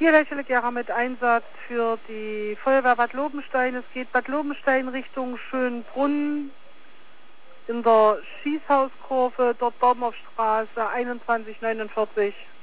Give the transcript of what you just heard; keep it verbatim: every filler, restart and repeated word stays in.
Hier Lächele mit Einsatz für die Feuerwehr Bad Lobenstein. Es geht Bad Lobenstein Richtung Schönbrunn in der Schießhauskurve, dort Baumhofstraße einundzwanzig neunundvierzig.